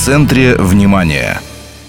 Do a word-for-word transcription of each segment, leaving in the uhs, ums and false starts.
центре внимания.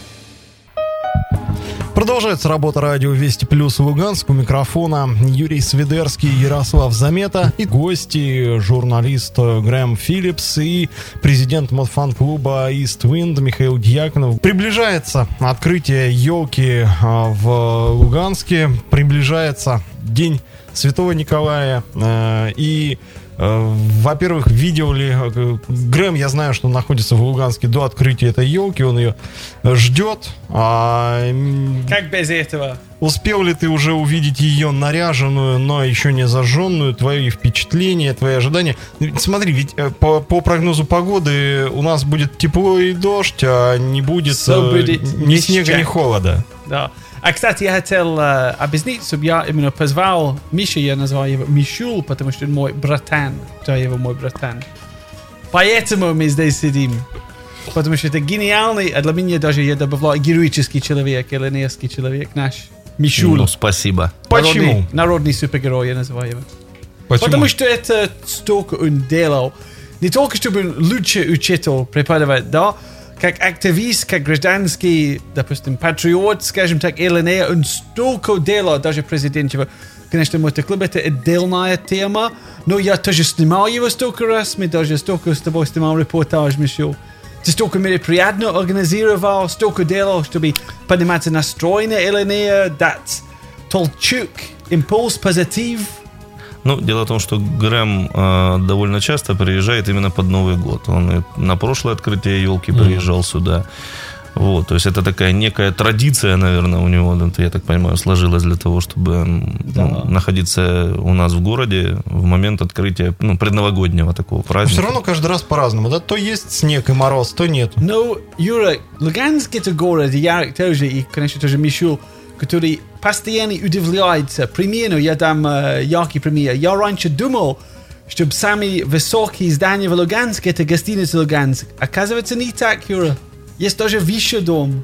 Продолжается работа радио Вести Плюс Луганск. У микрофона Юрий Свидерский, Ярослав Замета и гости, журналист Грэм Филлипс и президент модфан-клуба East Wind Михаил Дьяконов. Приближается открытие елки в Луганске, приближается День Святого Николая и... Во-первых, видел ли Грэм, я знаю, что он находится в Луганске до открытия этой елки, он ее ждет. А... Как без этого? Успел ли ты уже увидеть ее наряженную, но еще не зажженную? Твои впечатления, твои ожидания? Смотри, ведь по, по прогнозу погоды у нас будет тепло и дождь, а не будет so ни снега, ни холода. Да. А, кстати, я хотел uh, объяснить, чтобы я именно позвал Мишу, я называю его Мишул, потому что он мой братан, кто его мой братан. Поэтому мы здесь сидим. Потому что это гениальный, а для меня даже я добавляю героический человек, эллинейский человек наш. Мишул. Ну, спасибо. Почему? Народный, народный супергерой, я называю его. Почему? Потому что это столько он делал. Не только чтобы он лучше учитель преподавать, да, как активист, как гражданский, допустим, патриот, скажем так, ЛНР, он столько делал, даже президент его. Конечно, мотоклуб — это отдельная тема, но я тоже снимал его столько раз, мы даже столько с тобой снимал репортаж, Мишел. Ты столько мероприятий организировал, столько делал, чтобы подниматься настрой на ЛНР, дать толчок, импульс, позитив. Ну, дело в том, что Грэм э, довольно часто приезжает именно под Новый год. Он и на прошлое открытие елки приезжал mm-hmm. сюда. Вот, то есть это такая некая традиция, наверное, у него, я так понимаю, сложилась для того, чтобы да. ну, находиться у нас в городе в момент открытия, ну, предновогоднего такого праздника. Но все равно каждый раз по-разному, да? То есть снег и мороз, то нет. Ну, Юра, Луганск — это город, я тоже, и, конечно, тоже Мишел, который постоянно удивляется. Примерно, я дам э, яркий пример. Я раньше думал, что самые высокие здания в Луганске — это гостиница Луганск. Оказывается, не так, Юра. Есть даже высший дом.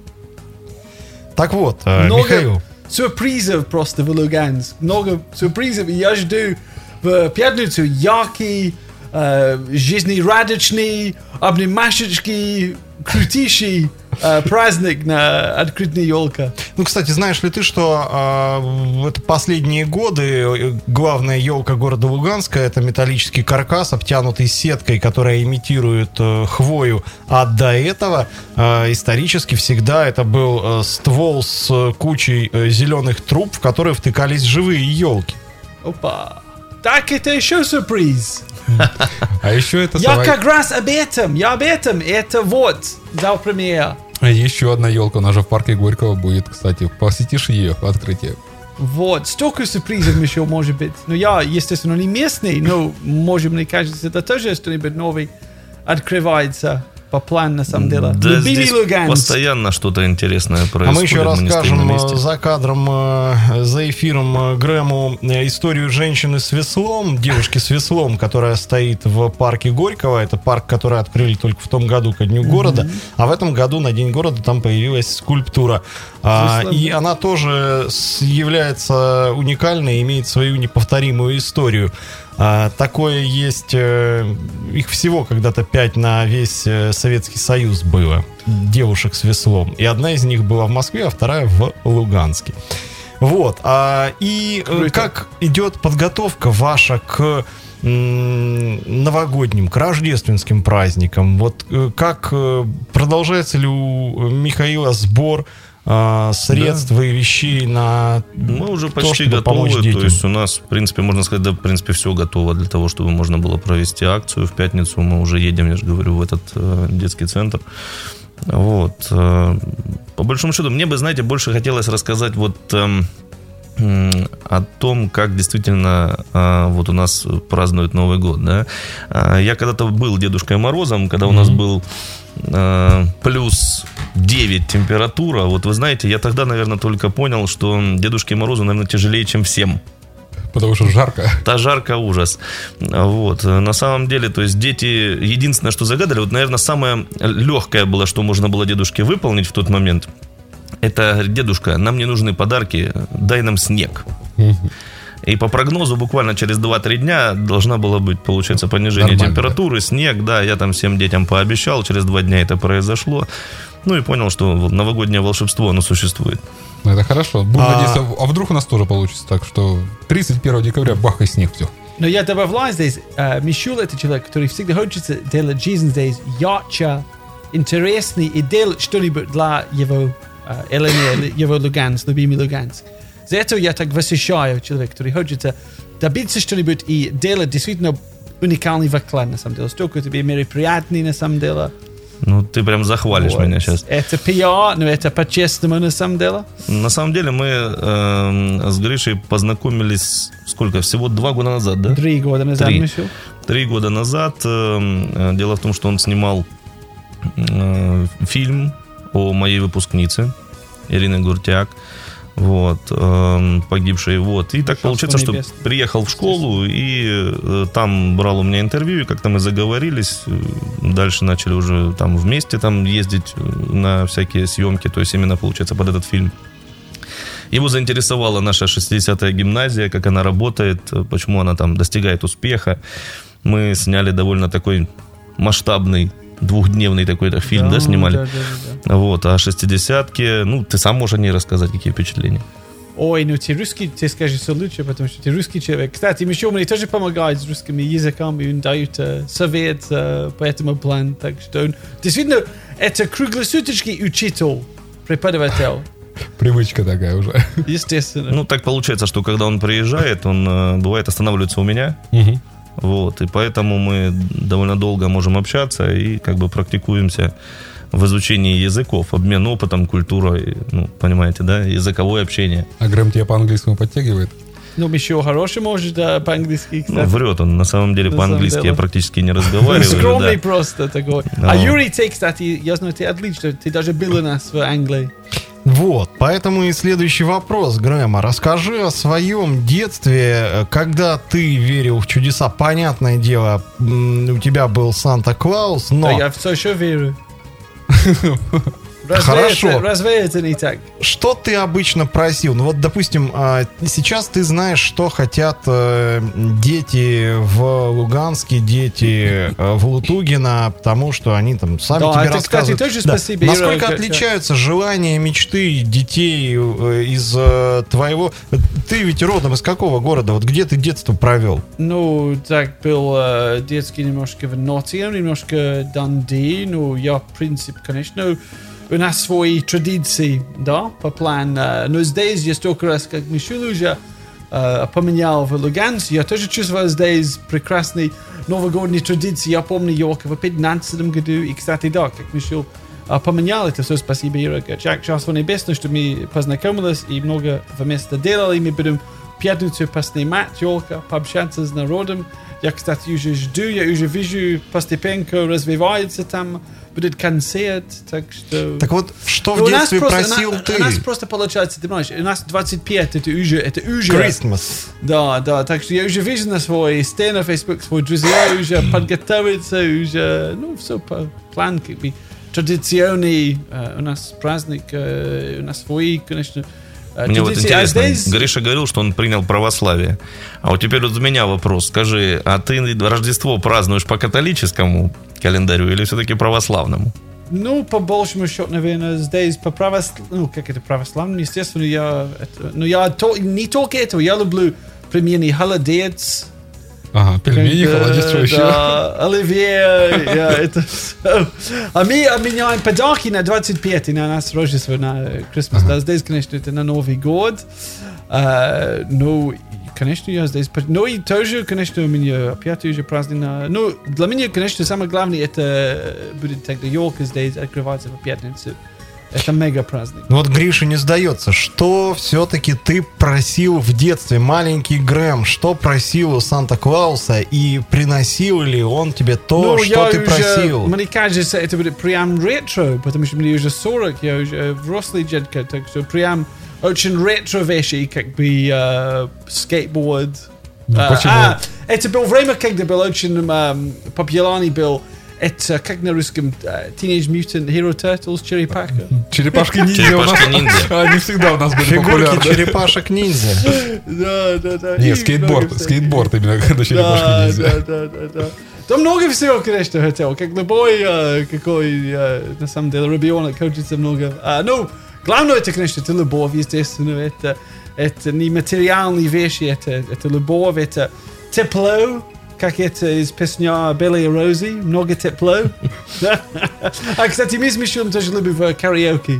Так вот, э, много Михаил. сюрпризов просто в Луганск. Много сюрпризов. Я жду в пятницу яркий, э, жизнерадостный, обнимашечный, крутейший Uh, праздник на открытной елке. Ну, кстати, знаешь ли ты, что э, это последние годы главная елка города Луганска — это металлический каркас, обтянутый сеткой, которая имитирует э, хвою. А до этого э, исторически всегда это был э, ствол с кучей э, зеленых труб, в которые втыкались живые елки. Опа! Так это еще сюрприз. А еще это... Я как раз об этом, я об этом. Это вот, дал премьер. Еще одна елка, она же в парке Горького будет, кстати. Посетишь ее открытие. Вот, столько сюрпризов еще может быть. Но я, естественно, не местный, но, может, мне кажется, это тоже что-нибудь новое открывается по плану, на самом деле. Да, Любили здесь Луганск. Постоянно что-то интересное происходит. А мы еще мы расскажем за кадром, за эфиром Грэму историю женщины с веслом, девушки с веслом, которая стоит в парке Горького. Это парк, который открыли только в том году ко Дню города. Mm-hmm. А в этом году на День города там появилась скульптура. А, и она тоже является уникальной, имеет свою неповторимую историю. А, такое есть, э, их всего когда-то пять на весь э, Советский Союз было, девушек с веслом. И одна из них была в Москве, а вторая в Луганске. Вот. А, и э, как идет подготовка ваша к м- новогодним, к рождественским праздникам? Вот э, как э, продолжается ли у Михаила сбор средств да. и вещей на мы уже то, почти готовы, то есть у нас, в принципе, можно сказать, да, в принципе, все готово для того, чтобы можно было провести акцию. В пятницу мы уже едем, я же говорю, в этот э, детский центр. Вот. Э, по большому счету, мне бы, знаете, больше хотелось рассказать вот э, э, о том, как действительно э, вот у нас празднуют Новый год, да. Э, я когда-то был Дедушкой Морозом, когда mm-hmm. у нас был э, плюс девять температура. Вот вы знаете, я тогда, наверное, только понял, что Дедушке Морозу, наверное, тяжелее, чем всем. Потому что жарко. Да, жарко, ужас. Вот. На самом деле, то есть дети, единственное, что загадали, вот, наверное, самое легкое было, что можно было дедушке выполнить в тот момент, это, говорит, дедушка, нам не нужны подарки, дай нам снег. И по прогнозу буквально через два-три дня должна была быть, получается, понижение Нормально, температуры, да? снег, да, я там всем детям пообещал, через два дня это произошло. Ну и понял, что вот новогоднее волшебство, оно существует. Ну, это хорошо. Будем А- надеяться, а вдруг у нас тоже получится так, что тридцать первого декабря бах и снег, все. Но я добавляю здесь, э, Мишула это человек, который всегда хочет делать жизнь здесь ярче, интересней и делать что-нибудь для его э, Элене, его Луганск, любимый Луганск. За это я так восхищаю человека, который хочет добиться что-нибудь и делать действительно уникальный вклад, на самом деле. Столько тебе мероприятный, на самом деле. Ну, ты прям захвалишь Вот. меня сейчас. Это пиар, но это по-честному, на самом деле. На самом деле мы э, с Гришей познакомились, сколько, всего два года назад, да? Три года назад, Три. Мишел. Три года назад. Э, дело в том, что он снимал э, фильм о моей выпускнице Ирине Гуртяк, вот, э, погибшей. Вот. И так Царство получается, что небесное. приехал в школу и э, там брал у меня интервью, и как-то мы заговорились. э, Дальше начали уже там вместе там ездить э, на всякие съемки, то есть именно, получается, под этот фильм. Его заинтересовала наша шестидесятая гимназия, как она работает, почему она там достигает успеха. Мы сняли довольно такой масштабный двухдневный такой-то фильм, да, снимали? Да, да, да, да. Вот, а шестидесятки, ну, ты сам можешь о ней рассказать, какие впечатления? Ой, ну ты русский, ты скажешь все лучше, потому что ты русский человек. Кстати, Мишел мне тоже помогает с русскими языками, он дает э, совет э, по этому плану. Так что он действительно, это круглосуточный учитель, преподаватель, Привычка такая уже. естественно. Ну, так получается, что когда он приезжает, он, э, бывает, останавливается у меня, Мгм. вот, и поэтому мы довольно долго можем общаться и как бы практикуемся в изучении языков, обмен опытом, культурой, ну, понимаете, да, языковое общение. А Грэм тебя по-английскому подтягивает? Ну, Мишел хороший может да, по-английски, Ну, кстати. врет он, на самом деле На по-английски самом я деле. практически не разговариваю. Скромный да. просто такой. Ну. А Юрий, ты, кстати, я знаю, ты отлично, ты даже был у нас в Англии. Вот, поэтому и следующий вопрос, Грэм. Расскажи о своем детстве, когда ты верил в чудеса. Понятное дело, м, у тебя был Санта-Клаус, но Да, я все еще верю. Разве Хорошо. это- Разве это не так? что ты обычно просил? Ну вот, допустим, а, сейчас ты знаешь, что хотят э, дети в Луганске, дети э, в Лутугино, потому что они там сами Да, тебе это, кстати, рассказывают. тоже Да. спасибо, Ира, Насколько как- отличаются желания, мечты детей э, из э, твоего... Ты ведь родом из какого города? Вот где ты детство провел? Ну, так был э, детский немножко в Ноттингем, немножко Данди. Ну, я, в принципе, конечно, у нас свои традиции, да, по плану. э, Но здесь я столько раз, как Мишел уже э, поменял в Луганск, я тоже чувствовал здесь прекрасные новогодние традиции. Я помню его в пятнадцатом году. И, кстати, да, как Мишел э, поменял это все, спасибо, Ира. Как Царство Небесное, что мы познакомились и много вместе делали. Мы будем в пятницу поснимать елка, пообщаться с народом. Я, кстати, уже жду, я уже вижу, постепенно развивается там, будет концерт, так что... Так вот, что Ну, в у нас детстве просто- просил у, ты? у нас просто получается, ты понимаешь, у нас двадцать пять, это уже, это уже... Christmas. Да, да, так что я уже вижу на свой стенд на Facebook, свои друзья уже подготовиться, уже, ну, все по плану, как бы, традиционный, э, у нас праздник, э, у нас свои, конечно, э, Мне вот традиции. А интересно, здесь- Гриша говорил, что он принял православие. А вот теперь вот у меня вопрос. Скажи, а ты Рождество празднуешь по католическому календарю или все-таки православному? Ну, по большему счету, наверное, здесь по православному, ну, как это православному, естественно, я, это, ну, я то, не только этого, я люблю пельмени холодец, Ага, пельмени, как бы, холодец, что еще? да, оливье, я, это всё. А мы обменяем подарки на двадцать пятое, на нас Рождество, на Christmas, да, здесь, конечно, это на Новый год, А, ну, и, конечно, я здесь, ну, и тоже, конечно, у меня опять уже праздник на, ну, для меня, конечно, самое главное, это будет тогда елка здесь открываться в пятницу. Это мега праздник. Ну вот Гриша не сдается. Что все-таки ты просил в детстве, маленький Грэм? Что просил у Санта-Клауса? И приносил ли он тебе то, Ну, что я ты уже- просил? Мне кажется, это будет прям ретро, потому что мне уже сорок, я уже взрослый дядька, так что прям очень ретро вещи, как бы э, скейтборд. Ну, А, почему? а, это было время, когда был очень эм, популярный был это, как на русском, Teenage Mutant Hero Turtles, черепашка. Черепашки-ниндзя у нас. Черепашки-ниндзя. Они всегда у нас были Фигурки популярны. черепашек-ниндзя. Да, да, да. Не, И скейтборд, много скейтборд именно, когда Да, черепашки-ниндзя. да, да, да, да. Там много всего, конечно, хотел. Как любой, э, какой, э, на самом деле, ребенок хочется много. А, ну, главное, это, конечно, это любовь, естественно. Это, это не материальные вещи, это, это любовь, это тепло, как это из песни Билли и Рози. Много тепло. А, кстати, мы с Мишелем тоже любим в караоке.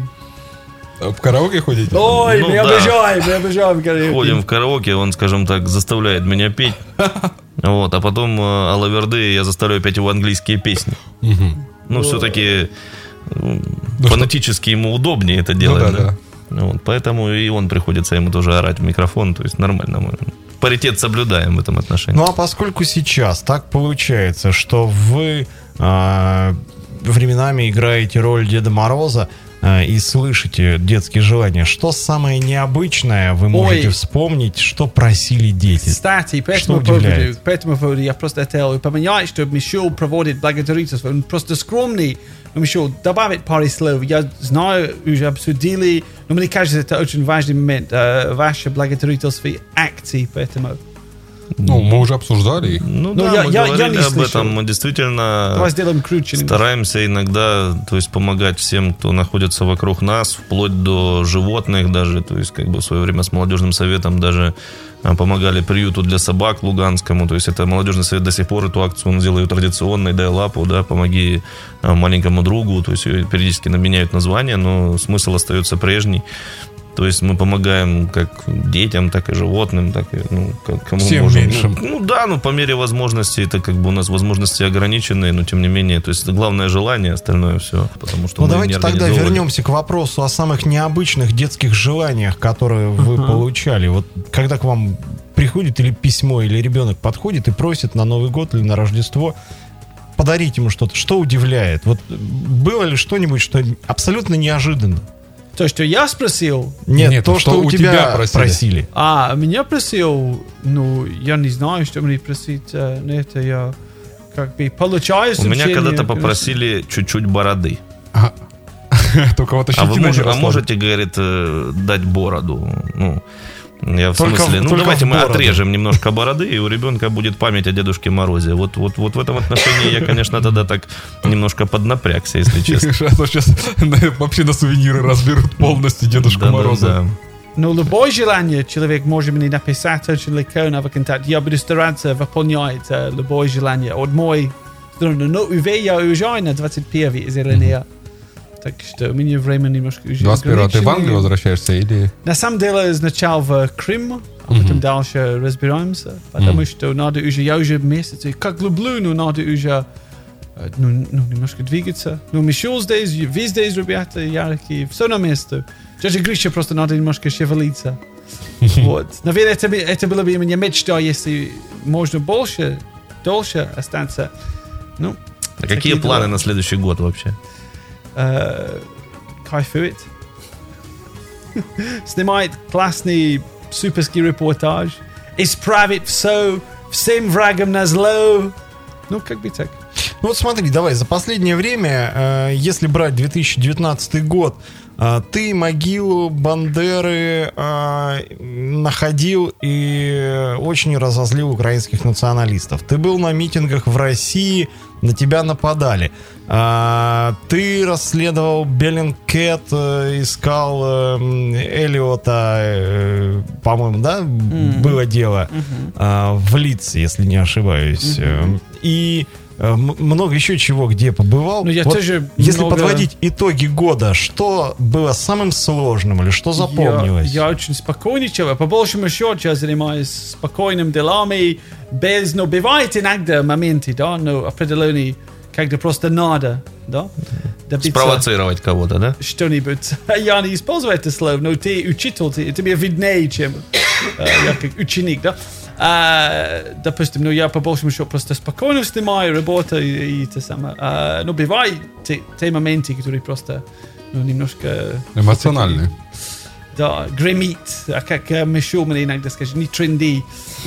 В караоке ходите? Ой, Ну мы да. обожаем, мы обожаем караоке. Ходим в караоке, он, скажем так, заставляет меня петь. Вот, а потом э, Алаверды я заставляю петь его английские песни. Ну, все-таки э, фонетически ему удобнее это делать. да, да? Вот, поэтому и он приходится ему тоже орать в микрофон. То есть нормально мы паритет соблюдаем в этом отношении. Ну а поскольку сейчас так получается, что вы а, временами играете роль Деда Мороза а, и слышите детские желания, что самое необычное вы можете Ой. вспомнить, что просили дети? Кстати, по Что этому, поводу, удивляет? по этому поводу я просто хотел упомянуть, что Мишель проводит благотворительство. Он просто скромный. Но Мишель, добавить пару слов. Я знаю, уже обсудили, но мне кажется, это очень важный момент. Э, ваше благотворительство и акции, поэтому... Ну, мы уже обсуждали их. Ну, Ну, да, я- мы я- я говорили не об слышал. этом. Мы действительно Давай сделаем круче. немножко. стараемся иногда, то есть, помогать всем, кто находится вокруг нас, вплоть до животных даже. То есть, как бы в свое время с молодежным советом даже а, помогали приюту для собак луганскому. То есть, это молодежный совет до сих пор эту акцию он делает традиционной, дай лапу, да, помоги а, маленькому другу. То есть, ее периодически меняют название, но смысл остается прежний. То есть мы помогаем как детям, так и животным, так и ну, как- кому Всем можем. меньшим. Ну, ну да, ну по мере возможностей, это как бы у нас возможности ограниченные, но тем не менее, то есть это главное желание, остальное все, потому что Ну мы давайте не тогда организовывали. вернемся к вопросу о самых необычных детских желаниях, которые вы получали. Вот когда к вам приходит или письмо, или ребенок подходит и просит на Новый год или на Рождество подарить ему что-то, что удивляет? Вот было ли что-нибудь, что абсолютно неожиданно? То, что я спросил, Нет, Нет, то, что, что у у тебя, тебя просили. просили. а меня просил, ну, я не знаю, что мне просить э, на это, я как бы получаю У меня сообщение, когда-то конечно. попросили чуть-чуть бороды. То кого-то А вы щетина не мож- а росла. можете, говорит, э, дать бороду? Ну, я в Только в- смысле, ну только давайте в мы бороду. отрежем немножко бороды, и у ребенка будет память о Дедушке Морозе. Вот, вот, вот в этом отношении я, конечно, тогда так немножко поднапрягся, если честно. А то сейчас вообще на сувениры разберут полностью Дедушку Да, да, Мороза. да. Ну, любое желание человек может мне написать очень легко на контакт. Я буду стараться выполнять э, любое желание. От моей стороны. Но увы, я уезжаю на двадцать первое из ЛНР. Так что у меня время немножко уже двадцать первого ты в ограничено. Англию возвращаешься или... На самом деле, сначала в Крым, а потом дальше разбираемся. Потому что надо уже, я уже месяц, и как люблю, но надо уже э, ну, ну, немножко двигаться. Ну, Мишель здесь, вы здесь, ребята, яркие, все на месте. Даже Гриша просто надо немножко шевелиться. Вот. Наверное, это, бы- это было бы у меня мечта, если можно больше, дольше остаться. Ну, А какие такие планы дела. на следующий год вообще? Э, кайфует. Снимает классный суперский репортаж. Исправить все, всем врагам назло. Ну, как бы так. Ну вот смотри, давай, за последнее время, э, если брать две тысячи девятнадцатый год, э, ты могилу Бандеры э, находил и очень разозлил украинских националистов. Ты был на митингах в России, на тебя нападали. А, ты расследовал Беллингкэт, э, искал э, Эллиота, э, по-моему, да, было дело а, в Лидсе, если не ошибаюсь. Э, И э, м- много еще чего, где побывал. Ну, я Вот тоже если много- подводить итоги года, что было самым сложным или что запомнилось? Я, я очень спокойный человек. По большому счету я занимаюсь спокойным делами. Без, ну, бывает иногда моменты, да, но определенные, когда просто надо, да, добиться Спровоцировать кого-то, да? что-нибудь. Я не использую это слово, но ты учитель, ты, тебе виднее, чем э, я как ученик, да. А, допустим, ну я по большому счету просто спокойно снимаю, работаю и, и то самое. А, но бывают те, те моменты, которые просто ну, немножко... Эмоциональные. да, гремит, а как Мишел мне иногда скажет, не тренди.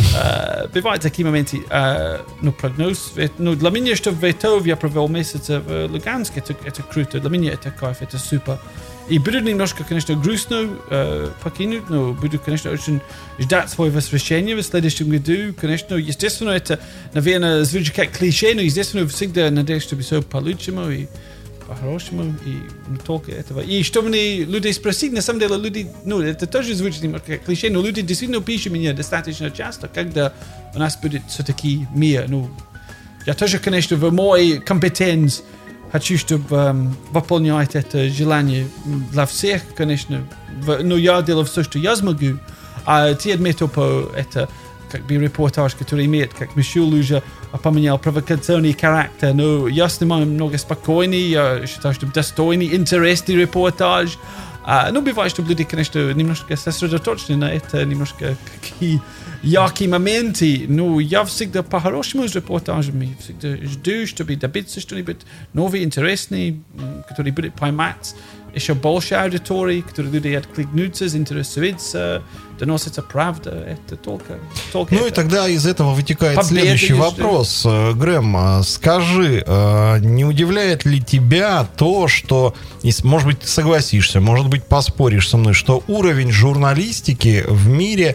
Бывают такие моменты. Ну, прогноз, ну, для меня, что в Ветов я провел месяц в Луганске, это, это круто, для меня это кайф, это супер. И буду немножко, конечно, грустно э, покинуть, но буду, конечно, очень ждать свое возвращение в следующем году. Конечно, естественно, это, наверное, звучит как клише, но, естественно, всегда надеюсь, чтобы все по-лучшему и по-хорошему, и не только этого. И что мне люди спросили, на самом деле, люди, ну, это тоже звучит немножко как клише, но люди действительно пишут мне достаточно часто, когда у нас будет все-таки мир. Ну, я тоже, конечно, в моей компетенции хочу, чтобы um, выполнять это желание для всех, конечно. В, но я делаю все, что я смогу. А те отметил по это, как бы репортаж, который имеет, как Мишел уже поменял, провокационный характер. Но я снимаю много спокойный, я считаю, что достойный, интересный репортаж. А, ну, бывает, что люди, конечно, немножко сосредоточены на это, немножко какие яркие моменты. Но я всегда по-хорошему с репортажами. Всегда жду, чтобы добиться что-нибудь новое, интересное, который будет поймать еще больше аудитории, которые люди откликнутся, заинтересуются, доносится правда. Это только, только Ну это. И тогда из этого вытекает Победы следующий есть, вопрос. Грэм, скажи, не удивляет ли тебя то, что, может быть, ты согласишься, может быть, поспоришь со мной, что уровень журналистики в мире,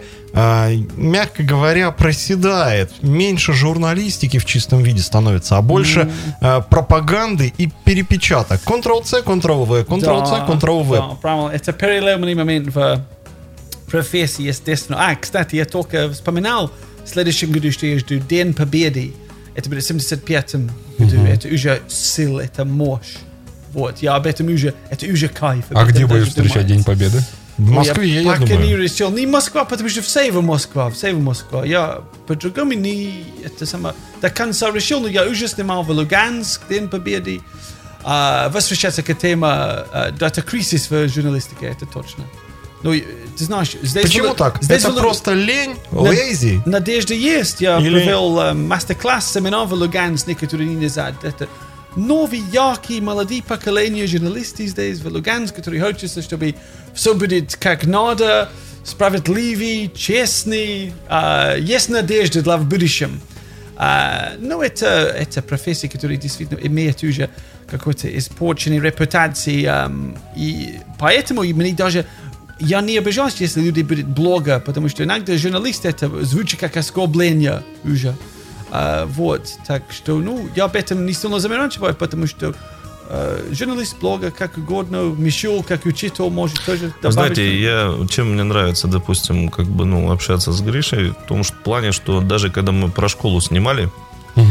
мягко говоря, проседает? Меньше журналистики в чистом виде становится, а больше mm. пропаганды и перепечаток. контрол-C, контрол-V, контрол-C, контрол-V. Да, правильно. Это переломный момент в профессии, естественно. А, кстати, я только вспоминал в следующем году, что я жду День Победы. Это будет в семьдесят пятом году. Mm-hmm. Это уже сила, это мощь. Вот, я об этом уже, это уже кайф. А где будешь встречать День Победы? В Москве, я, я думаю. Не решил. Не Москва, потому что все в Москва, все в Москва. Я по-другому не это само до конца решил, но я уже снимал в Луганск День Победы. А, возвращаться к теме дата кризис в журналистике, это точно. Ну, ты знаешь, здесь почему было, так? Здесь это было, просто лень, lazy? Надежда есть. Я Или... провел uh, мастер-класс, семинар в Луганск некоторые дни назад. Это новые, яркие, молодые поколения журналистов здесь в Луганск, которые хочется, чтобы все будет как надо, справедливый, честный. Uh, есть надежда для в будущем. Uh, ну, это, это профессия, которая действительно имеет уже какой-то испорченной репутации. Um, и поэтому мне даже я не обижаюсь, если люди будут блога, потому что иногда журналист это звучит как оскорбление уже. Uh, вот, так что, ну, я об этом не сильно заморачиваюсь, потому что uh, журналист блога, как угодно, Мишел, как учитель, может тоже добавить. Знаете, я, чем мне нравится, допустим, как бы, ну, общаться с Гришей, в том что, в плане, что даже когда мы про школу снимали, угу.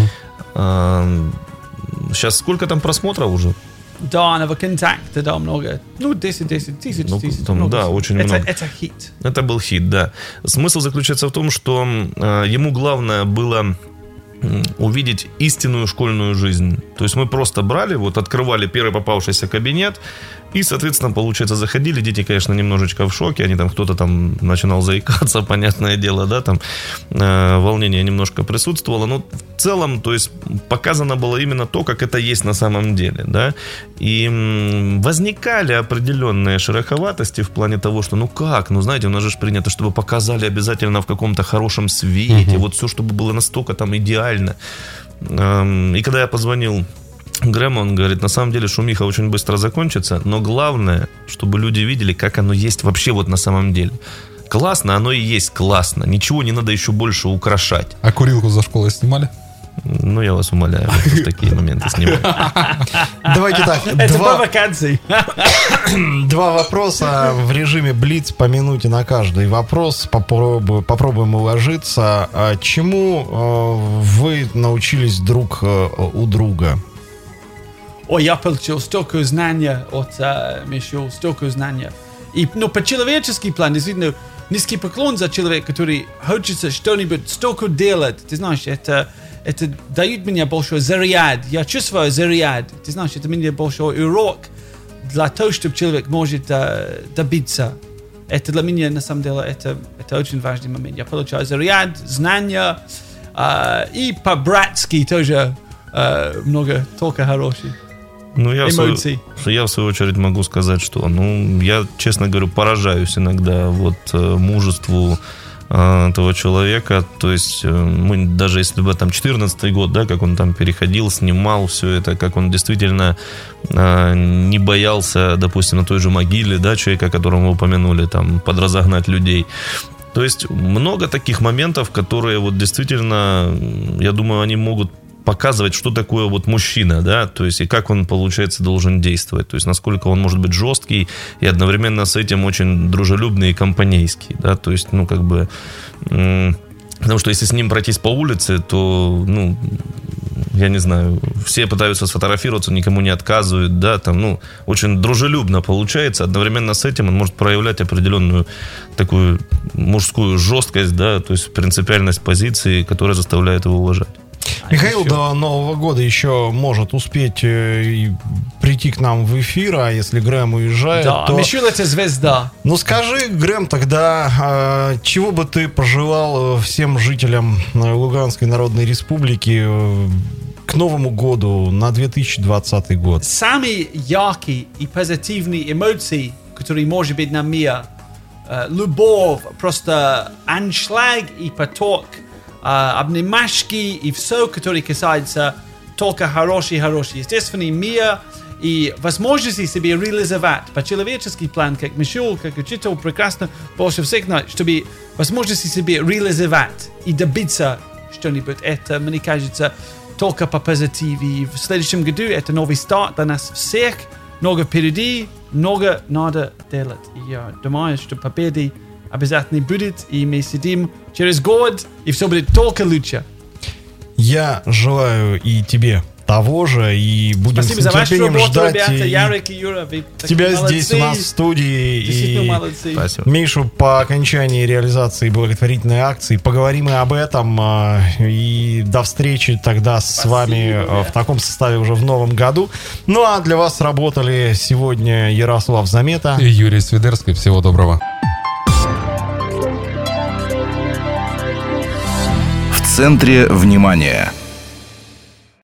э, сейчас сколько там просмотров уже? Да, на ВКонтакте, да, много. Ну, десять-десять тысяч. Ну, тысяч там, да, очень это, много. Это хит. Это был хит, да. Смысл заключается в том, что э, ему главное было увидеть истинную школьную жизнь. То есть мы просто брали, вот открывали первый попавшийся кабинет и, соответственно, получается, заходили. Дети, конечно, немножечко в шоке. Они там, кто-то там начинал заикаться, понятное дело, да, там э, волнение немножко присутствовало. Но в целом, то есть показано было именно то, как это есть на самом деле, да. И м, возникали определенные шероховатости в плане того, что, ну как, ну знаете, у нас же принято, чтобы показали обязательно в каком-то хорошем свете, uh-huh. вот все, чтобы было настолько там идеально. Эм, и когда я позвонил Грэму, он говорит, на самом деле шумиха очень быстро закончится, но главное, чтобы люди видели, как оно есть вообще вот на самом деле. Классно, оно и есть классно. Ничего не надо еще больше украшать. А курилку за школой снимали? Ну, я вас умоляю, в такие моменты снимать. Давайте так. Это по вакансии. Два вопроса в режиме блиц по минуте на каждый вопрос. Попробуем, попробуем уложиться. Чему вы научились друг у друга? Ой, я получил столько знания от uh, Мишел, столько знания. И, ну, по-человеческий план, действительно, низкий поклон за человека, который хочется что-нибудь столько делать. Ты знаешь, это, это дает мне большой заряд. Я чувствую заряд. Ты знаешь, это мне большой урок для того, чтобы человек может uh, добиться. Это для меня, на самом деле, это, это очень важный момент. Я получаю заряд, знания, uh, и по-братски тоже uh, много только хороших. Ну, я в, свою, эмоций. я в свою очередь могу сказать, что, ну, я, честно говорю, поражаюсь иногда вот мужеству этого человека. То есть мы, даже если бы там четырнадцатый год, да, как он там переходил, снимал все это, как он действительно э, не боялся, допустим, на той же могиле, да, человека, которого мы упомянули, там, подразогнать людей. То есть много таких моментов, которые вот действительно, я думаю, они могут показывать, что такое вот мужчина, да, то есть и как он, получается, должен действовать, то есть насколько он может быть жесткий и одновременно с этим очень дружелюбный и компанейский, да, то есть, ну, как бы, м- потому что если с ним пройтись по улице, то, ну, я не знаю, все пытаются сфотографироваться, никому не отказывают, да, там, ну, очень дружелюбно получается, одновременно с этим он может проявлять определенную такую мужскую жесткость, да, то есть принципиальность позиции, которая заставляет его уважать. Михаил еще... до Нового года еще может успеть э, прийти к нам в эфир, а если Грэм уезжает, Да, то... Мишель это звезда. Ну скажи, Грэм, тогда, э, чего бы ты пожелал всем жителям Луганской Народной Республики э, к Новому году на две тысячи двадцатый год? Самый яркий и позитивный эмоции, который может быть на мир, э, любовь, просто аншлаг и поток, Uh, обнимашки и все, которое касается только хороший-хороший естественный мир и возможности себе реализовать по-человеческий план, как Мишель, как учитель прекрасно больше всех знает, чтобы возможности себе реализовать и добиться что-нибудь. Это, мне кажется, только по позитиве. В следующем году это новый старт для нас всех. Много впереди, много надо делать. И я думаю, что победы обязательно будет, и мы сидим через год, и все будет только лучше. Я желаю и тебе того же, и будем Спасибо с за вашу нетерпением работу, ждать ребята, и Ярик и Юра, вы тебя молодцы. здесь у нас в студии. Действительно И молодцы. Спасибо. Мишу по окончании реализации благотворительной акции поговорим и об этом. а, И до встречи тогда с Спасибо, вами а, ребят. в таком составе уже в новом году. Ну а для вас работали сегодня Ярослав Замета И Юрий Свидерский. Всего доброго. В центре внимания.